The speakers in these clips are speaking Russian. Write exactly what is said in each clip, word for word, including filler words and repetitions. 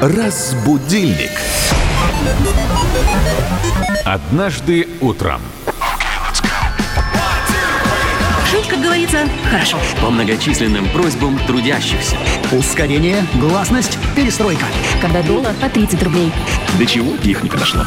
Разбудильник. Однажды утром. Жить, как говорится, хорошо. По многочисленным просьбам трудящихся. Ускорение, гласность, перестройка. Когда доллар по тридцать рублей. До чего техника дошла?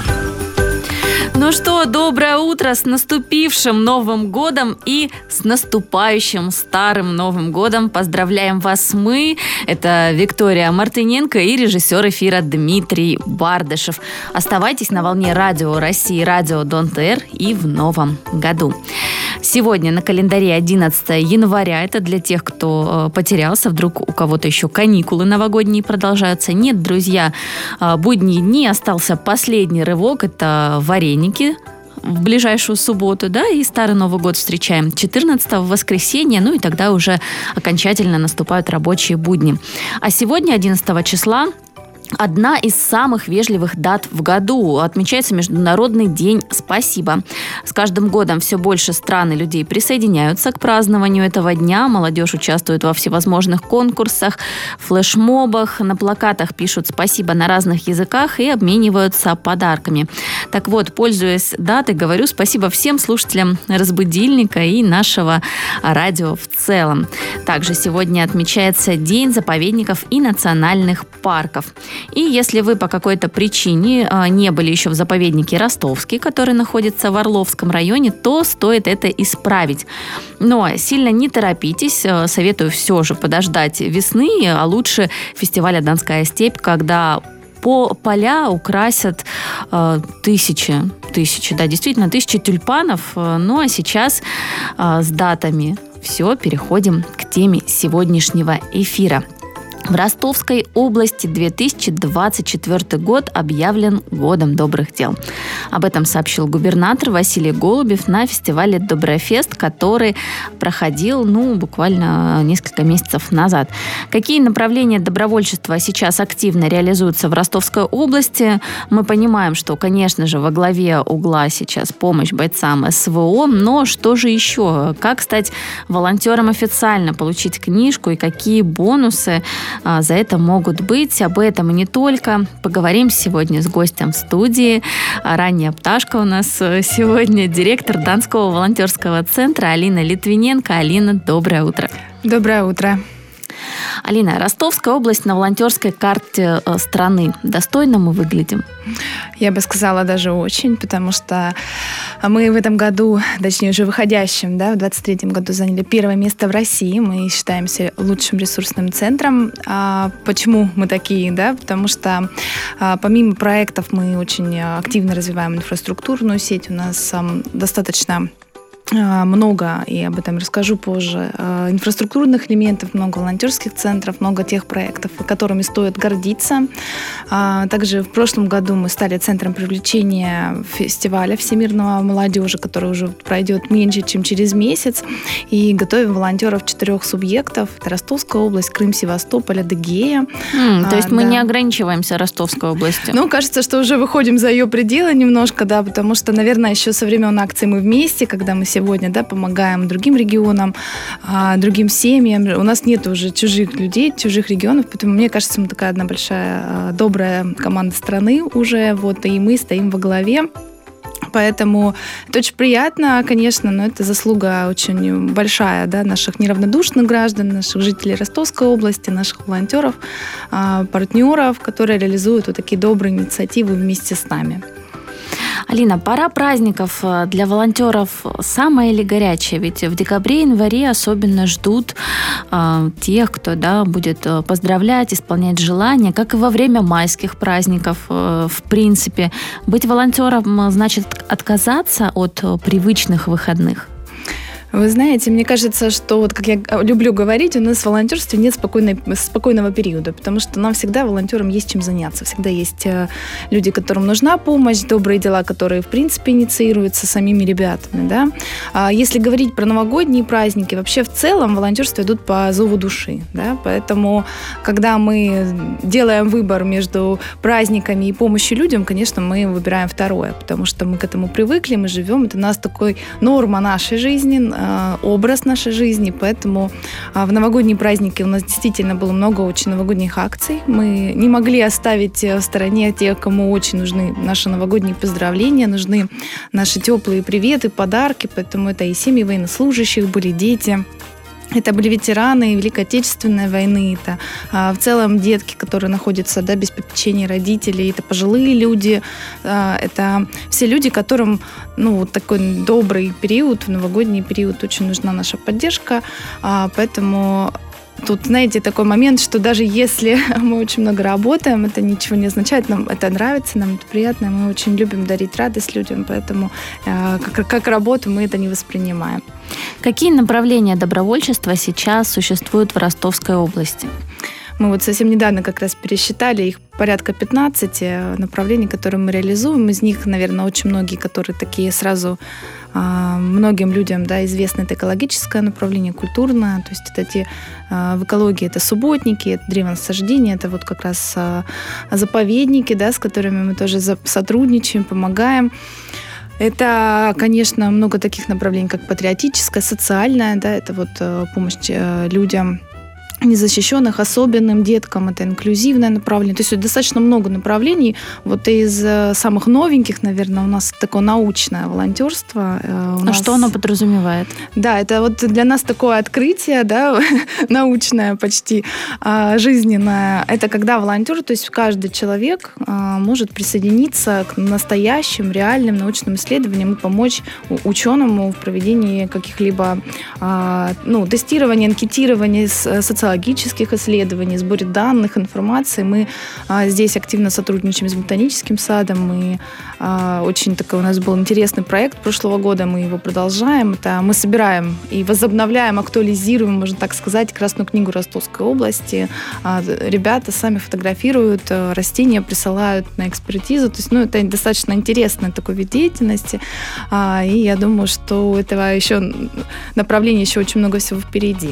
Ну что, доброе утро с наступившим Новым годом и с наступающим Старым Новым годом. Поздравляем вас мы. Это Виктория Мартыненко и режиссер эфира Дмитрий Бардышев. Оставайтесь на волне Радио России, Радио Дон-Тэ Эр и в Новом году. Сегодня на календаре одиннадцатое января. Это для тех, кто потерялся. Вдруг у кого-то еще каникулы новогодние продолжаются. Нет, друзья, будние дни. Остался последний рывок. Это вареники в ближайшую субботу, да, и Старый Новый год встречаем четырнадцатого в воскресенье, ну и тогда уже окончательно наступают рабочие будни. А сегодня, одиннадцатого числа, одна из самых вежливых дат в году. Отмечается Международный день спасибо. С каждым годом все больше стран и людей присоединяются к празднованию этого дня. Молодежь участвует во всевозможных конкурсах, флешмобах, на плакатах пишут спасибо на разных языках и обмениваются подарками. Так вот, пользуясь датой, говорю спасибо всем слушателям «Разбудильника» и нашего радио в целом. Также сегодня отмечается День заповедников и национальных парков. И если вы по какой-то причине не были еще в заповеднике Ростовский, который находится в Орловском районе, то стоит это исправить. Но сильно не торопитесь, советую все же подождать весны, а лучше фестиваля «Донская степь», когда по поля украсят э, тысячи, тысячи, да, действительно, тысячи тюльпанов. Ну а сейчас э, с датами все, переходим к теме сегодняшнего эфира. В Ростовской области две тысячи двадцать четвёртый год объявлен годом добрых дел. Об этом сообщил губернатор Василий Голубев на фестивале «Доброфест», который проходил, ну, буквально несколько месяцев назад. Какие направления добровольчества сейчас активно реализуются в Ростовской области? Мы понимаем, что, конечно же, во главе угла сейчас помощь бойцам эс вэ о, но что же еще? Как стать волонтером официально, получить книжку и какие бонусы за это могут быть? Об этом и не только. Поговорим сегодня с гостем в студии. Ранняя пташка у нас сегодня, директор Донского волонтерского центра Алина Литвиненко. Алина, доброе утро. Доброе утро. Алина, Ростовская область на волонтерской карте страны. Достойно мы выглядим? Я бы сказала, даже очень, потому что мы в этом году, точнее уже выходящем, да, в двадцать третьем году заняли первое место в России. Мы считаемся лучшим ресурсным центром. А почему мы такие? Да? Потому что а, помимо проектов мы очень активно развиваем инфраструктурную сеть. У нас а, достаточно много, и об этом расскажу позже, инфраструктурных элементов, много волонтерских центров, много тех проектов, которыми стоит гордиться. Также в прошлом году мы стали центром привлечения фестиваля всемирного молодежи, который уже пройдет меньше, чем через месяц, и готовим волонтеров четырех субъектов. Это Ростовская область, Крым, Севастополь, Адыгея. Mm, то есть а, мы да. не ограничиваемся Ростовской областью? Ну, кажется, что уже выходим за ее пределы немножко, да, потому что, наверное, еще со времен акции «Мы вместе», когда мы сегодня, да, помогаем другим регионам, другим семьям. У нас нет уже чужих людей, чужих регионов, поэтому, мне кажется, мы такая одна большая добрая команда страны уже, вот, и мы стоим во главе. Поэтому это очень приятно, конечно, но это заслуга очень большая, да, наших неравнодушных граждан, наших жителей Ростовской области, наших волонтеров, партнеров, которые реализуют вот такие добрые инициативы вместе с нами. Алина, пора праздников для волонтеров самая или горячая? Ведь в декабре-январе особенно ждут э, тех, кто, да, будет поздравлять, исполнять желания, как и во время майских праздников. Э, в принципе, быть волонтером значит отказаться от привычных выходных. Вы знаете, мне кажется, что, вот как я люблю говорить, у нас в волонтерстве нет спокойной, спокойного периода, потому что нам всегда, волонтерам, есть чем заняться. Всегда есть люди, которым нужна помощь, добрые дела, которые, в принципе, инициируются самими ребятами. Да? А если говорить про новогодние праздники, вообще в целом волонтерство идут по зову души. Да? Поэтому, когда мы делаем выбор между праздниками и помощью людям, конечно, мы выбираем второе, потому что мы к этому привыкли, мы живем, это у нас такой норма нашей жизни, э, образ нашей жизни, поэтому э, в новогодние праздники у нас действительно было много очень новогодних акций. Мы не могли оставить в стороне тех, кому очень нужны наши новогодние поздравления, нужны наши теплые приветы, подарки, поэтому это и семьи военнослужащих, были дети. Это были ветераны Великой Отечественной войны, это а, в целом детки, которые находятся, да, без попечения родителей, это пожилые люди, а, это все люди, которым, ну, вот такой добрый период, в новогодний период очень нужна наша поддержка, а, поэтому тут, знаете, такой момент, что даже если мы очень много работаем, это ничего не означает, нам это нравится, нам это приятно, мы очень любим дарить радость людям, поэтому э, как, как работу мы это не воспринимаем. Какие направления добровольчества сейчас существуют в Ростовской области? Мы вот совсем недавно как раз пересчитали, их порядка пятнадцать направлений, которые мы реализуем. Из них, наверное, очень многие, которые такие сразу э, многим людям, да, известны. Это экологическое направление, культурное. То есть это те, э, в экологии это субботники, это древонасаждение, это вот как раз э, заповедники, да, с которыми мы тоже сотрудничаем, помогаем. Это, конечно, много таких направлений, как патриотическое, социальное, да, это вот э, помощь э, людям, незащищенных, особенным деткам, это инклюзивное направление. То есть достаточно много направлений. Вот из самых новеньких, наверное, у нас такое научное волонтерство. А нас... что оно подразумевает? Да, это вот для нас такое открытие, да, научное почти, жизненное. Это когда волонтер, то есть каждый человек может присоединиться к настоящим, реальным научным исследованиям и помочь ученому в проведении каких-либо, ну, тестирования, анкетирования, социальных социологических исследований, сборе данных, информации. Мы а, здесь активно сотрудничаем с ботаническим садом. Мы, а, очень такой у нас был интересный проект прошлого года, мы его продолжаем. Это мы собираем и возобновляем, актуализируем, можно так сказать, Красную книгу Ростовской области. А, ребята сами фотографируют а, растения, присылают на экспертизу. То есть, ну, это достаточно интересный такой вид деятельности. А, и я думаю, что у этого еще направления еще очень много всего впереди.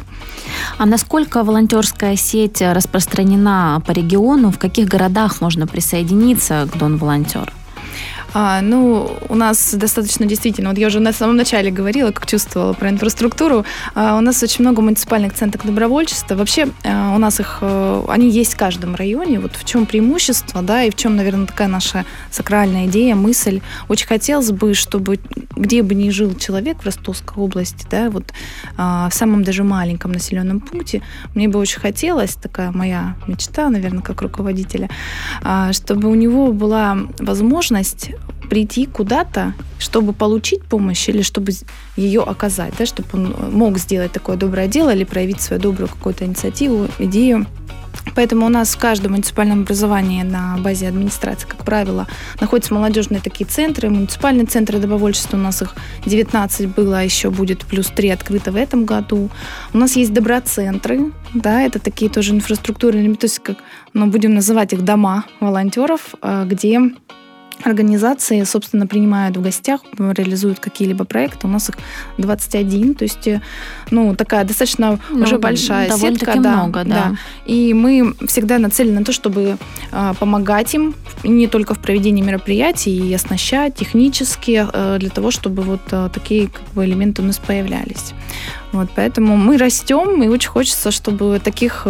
А насколько волонтерская сеть распространена по региону? В каких городах можно присоединиться к Дон-волонтер? А, ну, у нас достаточно действительно, вот я уже на самом начале говорила, как чувствовала про инфраструктуру, а, у нас очень много муниципальных центров добровольчества. Вообще а, у нас их, а, они есть в каждом районе. Вот в чем преимущество, да, и в чем, наверное, такая наша сакральная идея, мысль. Очень хотелось бы, чтобы где бы ни жил человек в Ростовской области, да, вот а, в самом даже маленьком населенном пункте, мне бы очень хотелось, такая моя мечта, наверное, как руководителя, а, чтобы у него была возможность прийти куда-то, чтобы получить помощь или чтобы ее оказать, да, чтобы он мог сделать такое доброе дело или проявить свою добрую какую-то инициативу, идею. Поэтому у нас в каждом муниципальном образовании на базе администрации, как правило, находятся молодежные такие центры, муниципальные центры добровольчества. У нас их девятнадцать было, а еще будет плюс три открыто в этом году. У нас есть доброцентры, да, это такие тоже инфраструктурные, то есть, как, ну, будем называть их дома волонтеров, где организации, собственно, принимают в гостях, реализуют какие-либо проекты. У нас их двадцать один, то есть, ну, такая достаточно ну, уже большая сетка. Да, много, да. да. И мы всегда нацелены на то, чтобы а, помогать им не только в проведении мероприятий, и оснащать технически, а, для того, чтобы вот а, такие как бы элементы у нас появлялись. Вот, поэтому мы растем, и очень хочется, чтобы таких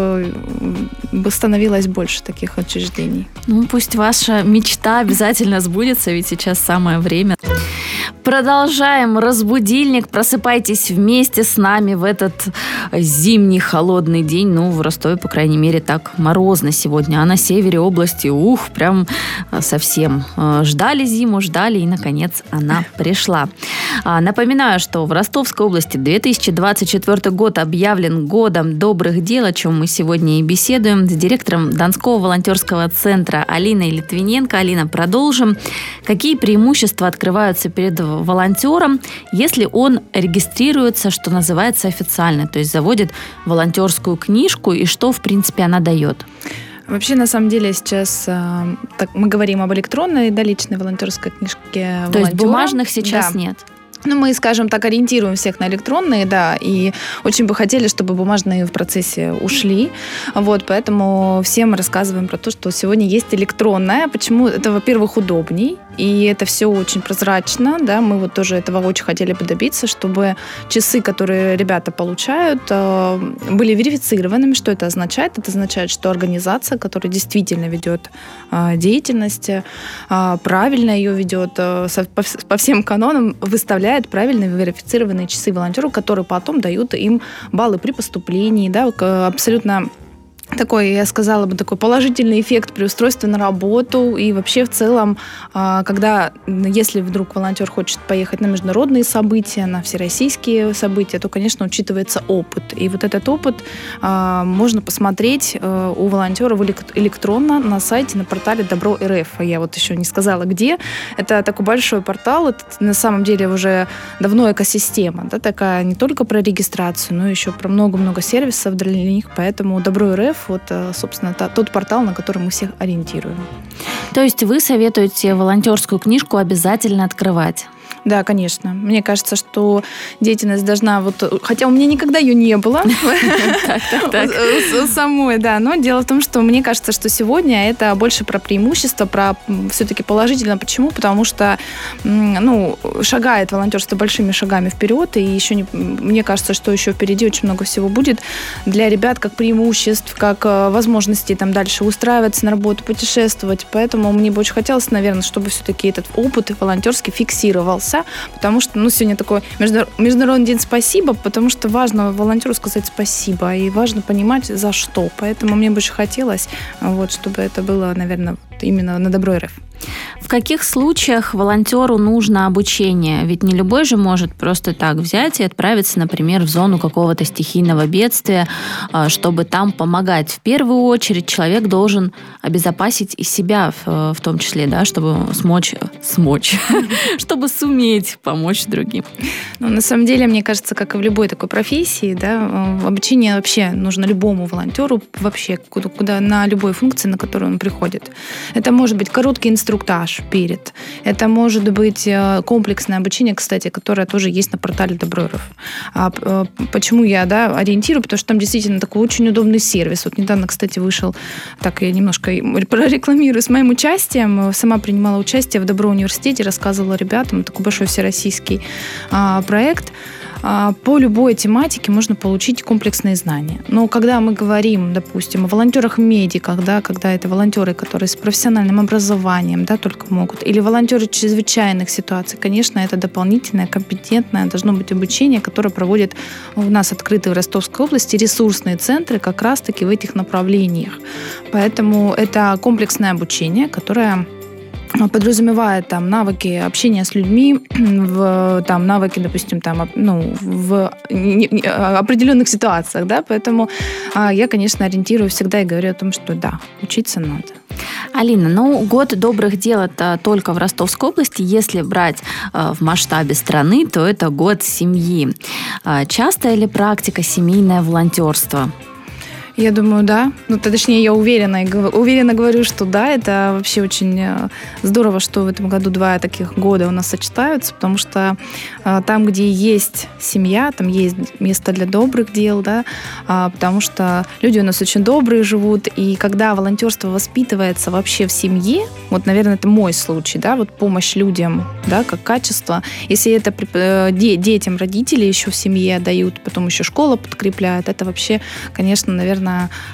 становилось больше, таких учреждений. Ну, пусть ваша мечта обязательно сбудется, ведь сейчас самое время. Продолжаем «Разбудильник». Просыпайтесь вместе с нами в этот зимний холодный день. Ну, в Ростове, по крайней мере, так морозно сегодня. А на севере области, ух, прям совсем. Ждали зиму, ждали, и, наконец, она пришла. Напоминаю, что в Ростовской области две тысячи двадцать четвёртый год объявлен годом добрых дел, о чем мы сегодня и беседуем с директором Донского волонтерского центра Алиной Литвиненко. Алина, продолжим. Какие преимущества открываются перед волонтером, если он регистрируется, что называется, официально, то есть заводит волонтерскую книжку, и что, в принципе, она дает? Вообще, на самом деле, сейчас так, мы говорим об электронной, да, личной волонтерской книжке волонтера. То есть бумажных сейчас да. нет? Ну, мы, скажем так, ориентируем всех на электронные, да, и очень бы хотели, чтобы бумажные в процессе ушли. Вот, поэтому всем рассказываем про то, что сегодня есть электронная. Почему? Это, во-первых, удобней, и это все очень прозрачно, да, мы вот тоже этого очень хотели бы добиться, чтобы часы, которые ребята получают, были верифицированными. Что это означает? Это означает, что организация, которая действительно ведет деятельность, правильно ее ведет, по всем канонам выставляет правильно верифицированные часы волонтеру, которые потом дают им баллы при поступлении, да, абсолютно такой, я сказала бы, такой положительный эффект при устройстве на работу. И вообще в целом, когда, если вдруг волонтер хочет поехать на международные события, на всероссийские события, то, конечно, учитывается опыт. И вот этот опыт можно посмотреть у волонтеров электронно на сайте, на портале Добро.РФ. Я вот еще не сказала, где. Это такой большой портал, это на самом деле уже давно экосистема, да, такая не только про регистрацию, но еще про много-много сервисов для них, поэтому Добро.РФ вот, собственно, тот портал, на который мы всех ориентируем. То есть вы советуете волонтерскую книжку обязательно открывать? Да, конечно. Мне кажется, что деятельность должна... вот, хотя у меня никогда ее не было самой, да, но дело в том, что мне кажется, что сегодня это больше про преимущество, про все-таки положительно. Почему? Потому что ну, шагает волонтерство большими шагами вперед, и еще не, мне кажется, что еще впереди очень много всего будет для ребят, как преимуществ, как возможностей там дальше устраиваться на работу, путешествовать. Поэтому мне бы очень хотелось, наверное, чтобы все-таки этот опыт волонтерский фиксировался, потому что, ну, сегодня такой Международный день спасибо, потому что важно волонтеру сказать спасибо, и важно понимать, за что. Поэтому мне бы очень хотелось, вот, чтобы это было, наверное, именно на Добро.РФ. В каких случаях волонтеру нужно обучение? Ведь не любой же может просто так взять и отправиться, например, в зону какого-то стихийного бедствия, чтобы там помогать. В первую очередь человек должен обезопасить и себя в, в том числе, да, чтобы смочь, смочь, чтобы суметь помочь другим. Ну, на самом деле, мне кажется, как и в любой такой профессии, да, обучение вообще нужно любому волонтеру вообще куда, куда, на любой функции, на которую он приходит. Это может быть короткий инструктаж перед. Это может быть комплексное обучение, кстати, которое тоже есть на портале Добро.РФ. А почему я, да, ориентирую? Потому что там действительно такой очень удобный сервис. Вот недавно, кстати, вышел, так я немножко прорекламирую, с моим участием. Сама принимала участие в Добро университете, рассказывала ребятам. Такой большой всероссийский а, проект. По любой тематике можно получить комплексные знания. Но когда мы говорим, допустим, о волонтерах-медиках, да, когда это волонтеры, которые с профессиональным образованием, да, только могут, или волонтеры чрезвычайных ситуаций, конечно, это дополнительное, компетентное должно быть обучение, которое проводит у нас открытые в Ростовской области ресурсные центры как раз-таки в этих направлениях. Поэтому это комплексное обучение, которое подразумевает там навыки общения с людьми, в, там, навыки, допустим, там, ну, в не, не, определенных ситуациях, да, поэтому а, я, конечно, ориентирую всегда и говорю о том, что да, учиться надо. Алина, ну, год добрых дел это только в Ростовской области. Если брать э, в масштабе страны, то это год семьи. Э, частая ли практика семейное волонтерство? Я думаю, да. Ну, точнее, я уверена, уверенно говорю, что да. Это вообще очень здорово, что в этом году два таких года у нас сочетаются, потому что там, где есть семья, там есть место для добрых дел, да, потому что люди у нас очень добрые живут, и когда волонтерство воспитывается вообще в семье, вот, наверное, это мой случай, да, вот помощь людям, да, как качество. Если это детям родители еще в семье дают, потом еще школа подкрепляет, это вообще, конечно, наверное,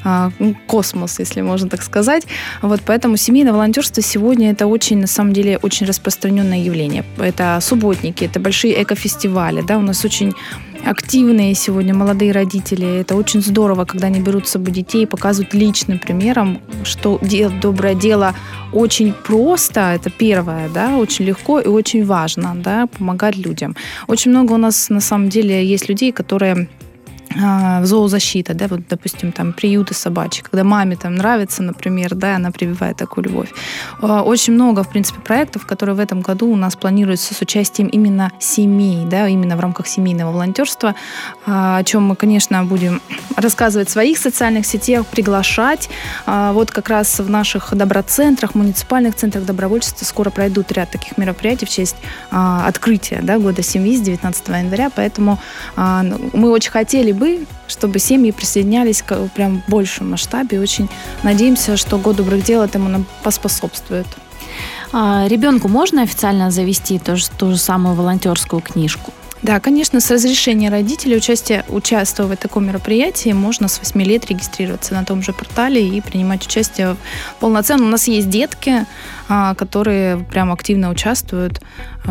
космос, если можно так сказать. Вот поэтому семейное волонтерство сегодня это очень, на самом деле, очень распространенное явление. Это субботники, это большие экофестивали, да, у нас очень активные сегодня молодые родители. Это очень здорово, когда они берут с собой детей и показывают личным примером, что делать доброе дело очень просто, это первое, да, очень легко и очень важно, да, помогать людям. Очень много у нас, на самом деле, есть людей, которые зоозащита, да, вот, допустим, там приюты собачьи, когда маме там нравится, например, да, она прививает такую любовь. Очень много, в принципе, проектов, которые в этом году у нас планируются с участием именно семей, да, именно в рамках семейного волонтерства, о чем мы, конечно, будем рассказывать в своих социальных сетях, приглашать. Вот как раз в наших доброцентрах, муниципальных центрах добровольчества скоро пройдут ряд таких мероприятий в честь открытия, да, года семьи с девятнадцатого января, поэтому мы очень хотели бы, чтобы семьи присоединялись к прям в большем масштабе. Очень надеемся, что год добрых дел этому нам поспособствует. А ребенку можно официально завести ту же, ту же самую волонтерскую книжку? Да, конечно, с разрешения родителей участие, участвовать в таком мероприятии можно с восьми лет регистрироваться на том же портале и принимать участие полноценно. У нас есть детки, которые прям активно участвуют.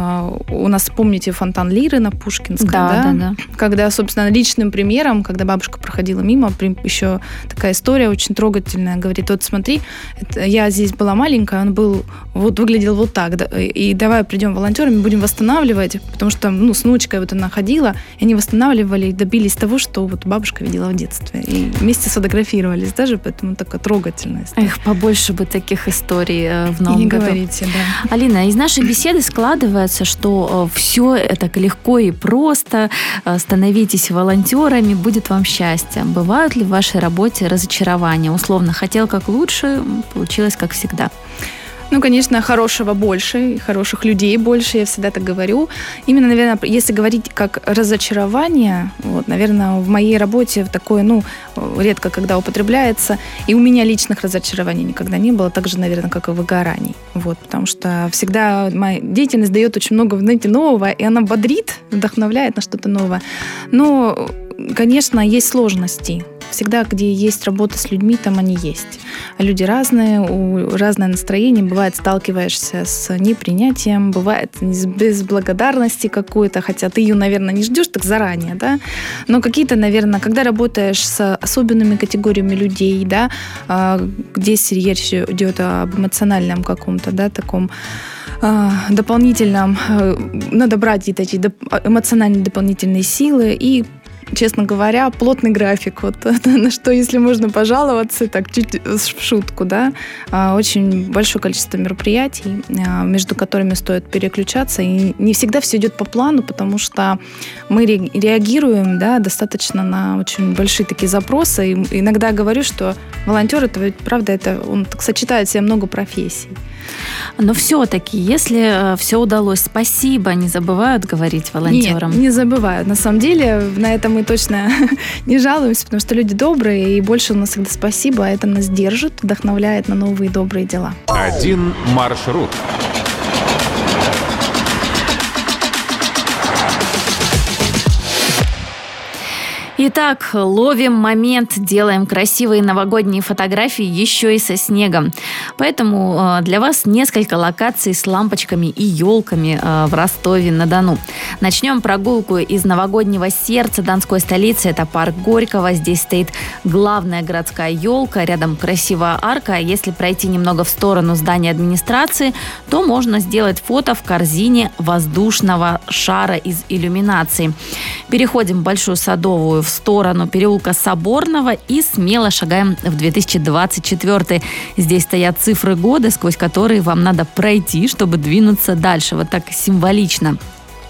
У нас, помните, фонтан Лиры на Пушкинской, да, да? Да, да. Когда, собственно, личным примером, когда бабушка проходила мимо, еще такая история очень трогательная, говорит, вот смотри, это, я здесь была маленькая, он был, вот выглядел вот так, да, и давай придем волонтерами, будем восстанавливать, потому что, ну, с внучкой вот она ходила, и они восстанавливали и добились того, что вот бабушка видела в детстве. И вместе сфотографировались даже, поэтому такая трогательная история. Эх, побольше бы таких историй в новом Не году. говорите, да. Алина, из нашей беседы складывается, что все так легко и просто, становитесь волонтерами, будет вам счастье. Бывают ли в вашей работе разочарования? Условно, хотел как лучше, получилось как всегда. Ну, конечно, хорошего больше, хороших людей больше, я всегда так говорю. Именно, наверное, если говорить как разочарование, вот, наверное, в моей работе такое, ну, редко когда употребляется, и у меня личных разочарований никогда не было, так же, наверное, как и выгораний. Вот, потому что всегда моя деятельность дает очень много, знаете, нового, и она бодрит, вдохновляет на что-то новое. Но, конечно, есть сложности. Всегда, где есть работа с людьми, там они есть. Люди разные, у разное настроение. Бывает, сталкиваешься с непринятием, бывает без благодарности какой-то, хотя ты ее, наверное, не ждешь так заранее, да. Но какие-то, наверное, когда работаешь с особенными категориями людей, да, где речь идет об эмоциональном каком-то, да, таком дополнительном, надо брать эти эмоциональные дополнительные силы и, честно говоря, плотный график. Вот на что, если можно пожаловаться, так чуть в шутку, да, очень большое количество мероприятий, между которыми стоит переключаться, и не всегда все идет по плану, потому что мы реагируем, да, достаточно на очень большие такие запросы. И иногда говорю, что волонтер, это ведь, правда, это он так сочетает в себе много профессий. Но все-таки, если все удалось, спасибо, не забывают говорить волонтерам? Нет, не забывают. На самом деле, на это мы точно не жалуемся, потому что люди добрые, и больше у нас всегда спасибо, а это нас держит, вдохновляет на новые добрые дела. Один маршрут. Итак, ловим момент, делаем красивые новогодние фотографии еще и со снегом. Поэтому для вас несколько локаций с лампочками и елками в Ростове-на-Дону. Начнем прогулку из новогоднего сердца донской столицы. Это парк Горького. Здесь стоит главная городская елка, рядом красивая арка. Если пройти немного в сторону здания администрации, то можно сделать фото в корзине воздушного шара из иллюминации. Переходим в Большую Садовую в сторону переулка Соборного и смело шагаем в две тысячи двадцать четвёртый. Здесь стоят цифры года, сквозь которые вам надо пройти, чтобы двинуться дальше. Вот так символично.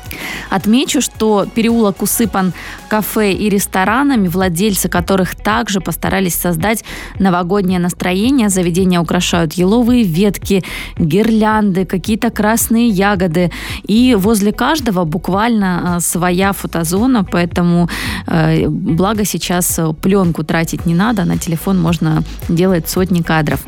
Отмечу, что переулок усыпан кафе и ресторанами, владельцы которых также постарались создать новогоднее настроение. Заведения украшают еловые ветки, гирлянды, какие-то красные ягоды. И возле каждого буквально своя фотозона, поэтому э, благо сейчас пленку тратить не надо, на телефон можно делать сотни кадров.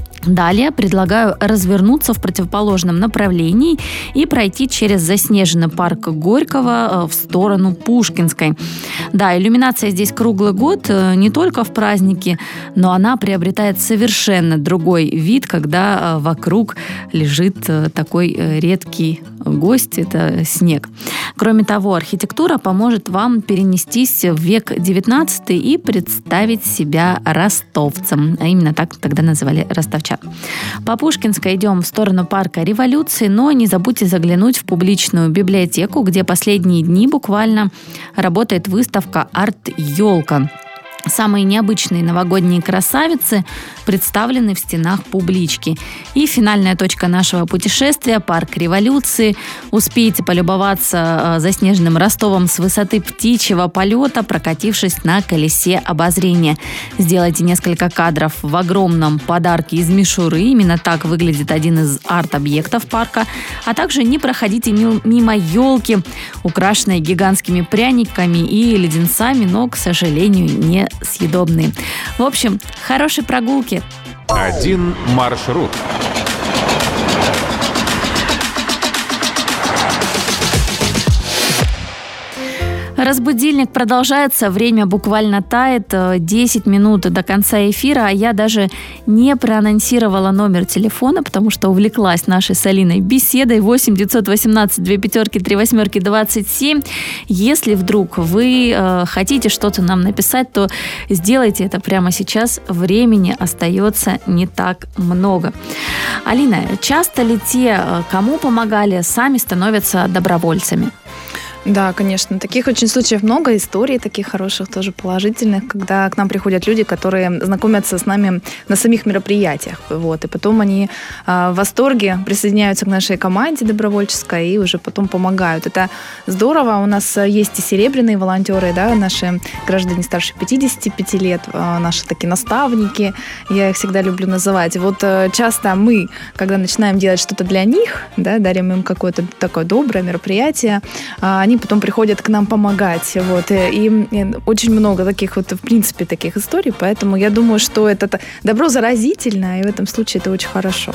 Далее предлагаю развернуться в противоположном направлении и пройти через заснеженный парк Горького в сторону Пушкинской. Да, иллюминация здесь круглый год, не только в праздники, но она приобретает совершенно другой вид, когда вокруг лежит такой редкий гость, это снег. Кроме того, архитектура поможет вам перенестись в век девятнадцатый и представить себя ростовцем. А именно так тогда называли ростовчан. По Пушкинской идем в сторону парка Революции, но не забудьте заглянуть в публичную библиотеку, где последние дни буквально работает выставка «Арт-елка». Самые необычные новогодние красавицы представлены в стенах публички. И финальная точка нашего путешествия – парк Революции. Успейте полюбоваться заснеженным Ростовом с высоты птичьего полета, прокатившись на колесе обозрения. Сделайте несколько кадров в огромном подарке из мишуры. Именно так выглядит один из арт-объектов парка. А также не проходите мимо елки, украшенной гигантскими пряниками и леденцами, но, к сожалению, не съедобные. В общем, хорошей прогулки. Один маршрут. Раз будильник продолжается, время буквально тает, десять минут до конца эфира, а я даже не проанонсировала номер телефона, потому что увлеклась нашей с Алиной беседой. Восемь девятьсот восемнадцать две пятерки три восьмерки двадцать семь. Если вдруг вы э, хотите что-то нам написать, то сделайте это прямо сейчас. Времени остается не так много. Алина, часто ли те, кому помогали, сами становятся добровольцами? Да, конечно. Таких очень случаев много, историй таких хороших, тоже положительных, когда к нам приходят люди, которые знакомятся с нами на самих мероприятиях. Вот, и потом они э, в восторге присоединяются к нашей команде добровольческой и уже потом помогают. Это здорово. У нас есть и серебряные волонтеры, да, наши граждане старше пятидесяти пяти лет, э, наши такие наставники, я их всегда люблю называть. Вот э, часто мы, когда начинаем делать что-то для них, да, дарим им какое-то такое доброе мероприятие, э, они потом приходят к нам помогать. Вот. И, и очень много таких вот, в принципе, таких историй, поэтому я думаю, что это добро заразительно, и в этом случае это очень хорошо.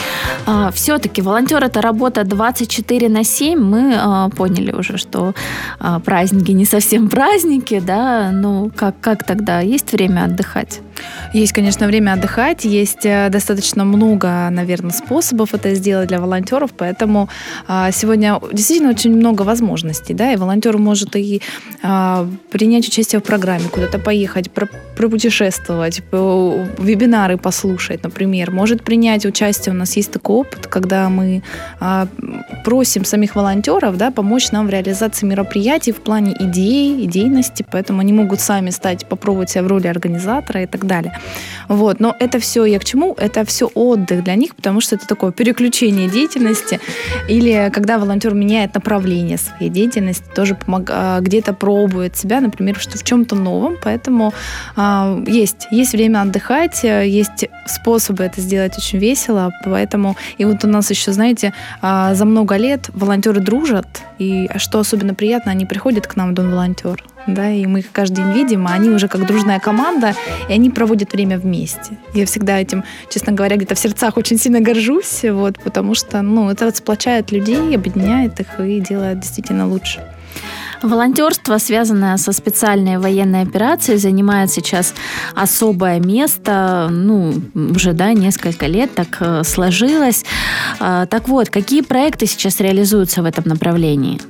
А, все-таки волонтер — это работа двадцать четыре на семь. Мы а, поняли уже, что а, праздники не совсем праздники, да, ну как, как тогда? Есть время отдыхать? Есть, конечно, время отдыхать, есть достаточно много, наверное, способов это сделать для волонтеров, поэтому а, сегодня действительно очень много возможностей, да, и волонтер может и а, принять участие в программе, куда-то поехать, про, пропутешествовать, по, вебинары послушать, например, может принять участие, у нас есть такой опыт, когда мы а, просим самих волонтеров, да, помочь нам в реализации мероприятий в плане идей, идейности, поэтому они могут сами стать, попробовать себя в роли организатора и так далее. далее. Вот. Но это все, я к чему? Это все отдых для них, потому что это такое переключение деятельности. Или когда волонтер меняет направление своей деятельности, тоже помог, где-то пробует себя, например, что в чем-то новом. Поэтому а, есть, есть время отдыхать, есть способы это сделать очень весело. Поэтому и вот у нас еще, знаете, а, за много лет волонтеры дружат. И что особенно приятно, они приходят к нам в Дом волонтер. Да, и мы их каждый день видим, а они уже как дружная команда, и они проводят время вместе. Я всегда этим, честно говоря, где-то в сердцах очень сильно горжусь, вот, потому что ну, это вот сплочает людей, объединяет их и делает действительно лучше. Волонтерство, связанное со специальной военной операцией, занимает сейчас особое место, ну, уже, да, несколько лет так сложилось. Так вот, какие проекты сейчас реализуются в этом направлении?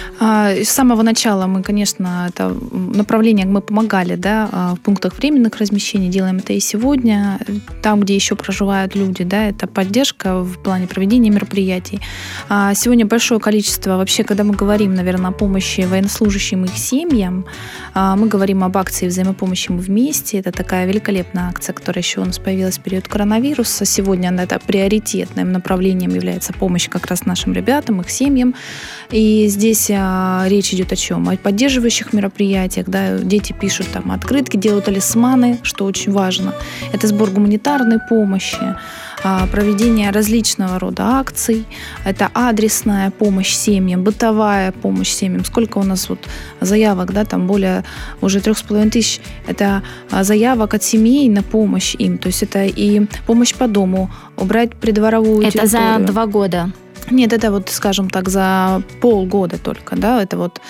С самого начала мы, конечно, это направление мы помогали, да, в пунктах временных размещений, делаем это и сегодня. Там, где еще проживают люди, да, это поддержка в плане проведения мероприятий. Сегодня большое количество, вообще, когда мы говорим, наверное, о помощи военнослужащим и их семьям, мы говорим об акции взаимопомощи «Мы вместе». Это такая великолепная акция, которая еще у нас появилась в период коронавируса. Сегодня она, это приоритетным направлением является помощь как раз нашим ребятам, их семьям. И здесь а, речь идет о чем? О поддерживающих мероприятиях. Да? Дети пишут там открытки, делают талисманы, что очень важно. Это сбор гуманитарной помощи, а, проведение различного рода акций. Это адресная помощь семьям, бытовая помощь семьям. Сколько у нас вот заявок, да, там более уже трех с половиной тысяч. Это заявок от семей на помощь им. То есть это и помощь по дому, убрать придворовую это территорию. За два года? Нет, это вот, скажем так, за полгода только, да, это вот.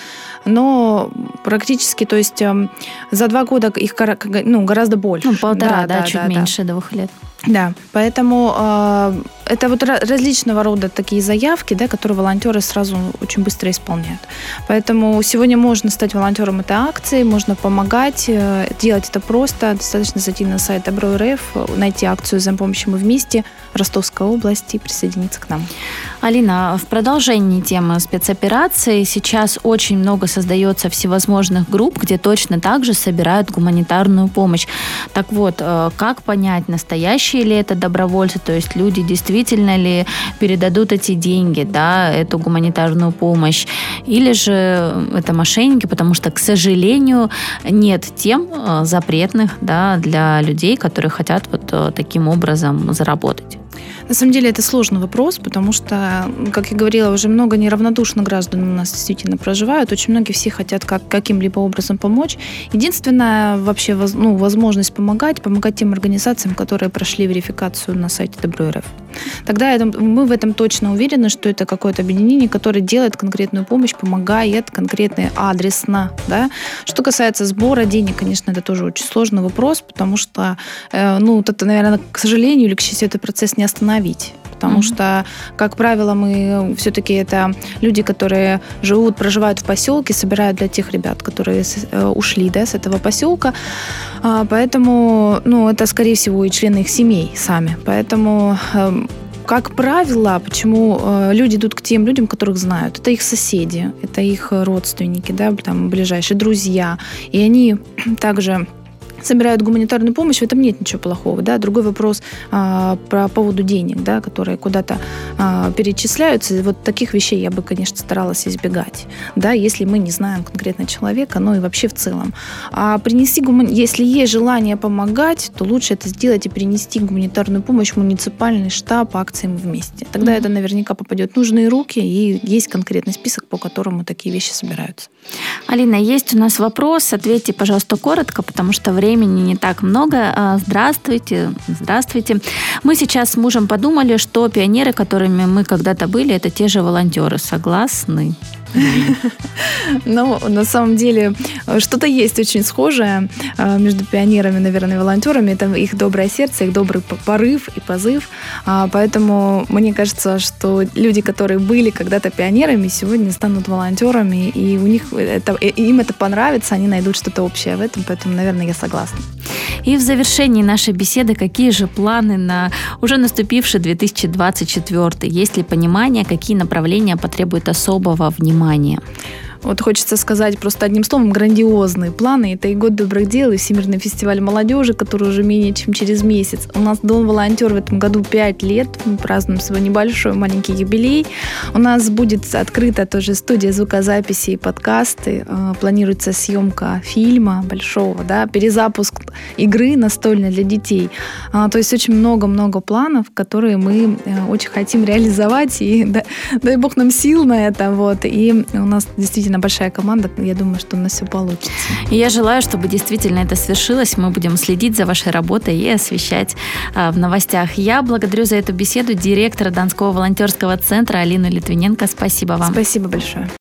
Но практически, то есть за два года их ну, гораздо больше. Ну, полтора, да, да, да чуть да, меньше да. двух лет. Да, поэтому э, это вот различного рода такие заявки, да, которые волонтеры сразу очень быстро исполняют. Поэтому сегодня можно стать волонтером этой акции, можно помогать, э, делать это просто. Достаточно зайти на сайт Добро.РФ, найти акцию «Взаимопомощи мы вместе» Ростовской области и присоединиться к нам. Алина, в продолжении темы спецоперации сейчас очень много создается всевозможных групп, где точно так же собирают гуманитарную помощь. Так вот, как понять, настоящие ли это добровольцы, то есть люди действительно ли передадут эти деньги, да, эту гуманитарную помощь, или же это мошенники, потому что, к сожалению, нет тем запретных, да, для людей, которые хотят вот таким образом заработать. На самом деле это сложный вопрос, потому что, как я говорила, уже много неравнодушных граждан у нас действительно проживают. Очень многие все хотят как, каким-либо образом помочь. Единственная вообще ну, возможность помогать, помогать тем организациям, которые прошли верификацию на сайте Добро.РФ. тогда это, мы в этом точно уверены, что это какое-то объединение, которое делает конкретную помощь, помогает конкретно, адресно. Да? Что касается сбора денег, конечно, это тоже очень сложный вопрос, потому что, э, ну, это, наверное, к сожалению или к счастью, этот процесс не остановить. Потому mm-hmm. что, как правило, мы все-таки это люди, которые живут, проживают в поселке, собирают для тех ребят, которые ушли, да, с этого поселка. Поэтому, ну, это, скорее всего, и члены их семей сами. Поэтому, как правило, почему люди идут к тем людям, которых знают. Это их соседи, это их родственники, да, там, ближайшие друзья. И они также собирают гуманитарную помощь, в этом нет ничего плохого. Да? Другой вопрос а, про поводу денег, да, которые куда-то а, перечисляются. Вот таких вещей я бы, конечно, старалась избегать, да, если мы не знаем конкретно человека, ну и вообще в целом. А принести гумани... Если есть желание помогать, то лучше это сделать и принести гуманитарную помощь в муниципальный штаб акциям вместе. Тогда mm-hmm. это наверняка попадет в нужные руки, и есть конкретный список, по которому такие вещи собираются. Алина, есть у нас вопрос. Ответьте, пожалуйста, коротко, потому что времени не так много. Здравствуйте. Здравствуйте. Мы сейчас с мужем подумали, что пионеры, которыми мы когда-то были, это те же волонтеры. Согласны? Ну, на самом деле, что-то есть очень схожее между пионерами, наверное, и волонтерами. Это их доброе сердце, их добрый порыв и позыв. Поэтому мне кажется, что люди, которые были когда-то пионерами, сегодня станут волонтерами, и у них это, им это понравится, они найдут что-то общее в этом. Поэтому, наверное, я согласна. И в завершении нашей беседы, какие же планы на уже наступивший две тысячи двадцать четвёртый? Есть ли понимание, какие направления потребуют особого внимания? Вот хочется сказать просто одним словом: грандиозные планы. Это и год добрых дел, и Всемирный фестиваль молодежи, который уже менее чем через месяц. У нас Дом волонтер в этом году пять лет. Мы празднуем свой небольшой маленький юбилей. У нас будет открыта тоже студия звукозаписи и подкасты. Планируется съемка фильма большого, да, перезапуск игры настольной для детей. То есть очень много-много планов, которые мы очень хотим реализовать. И дай, дай бог нам сил на это. Вот. И у нас действительно большая команда, я думаю, что у нас все получится. И я желаю, чтобы действительно это свершилось. Мы будем следить за вашей работой и освещать а, в новостях. Я благодарю за эту беседу директора Донского волонтерского центра Алину Литвиненко. Спасибо вам. Спасибо большое.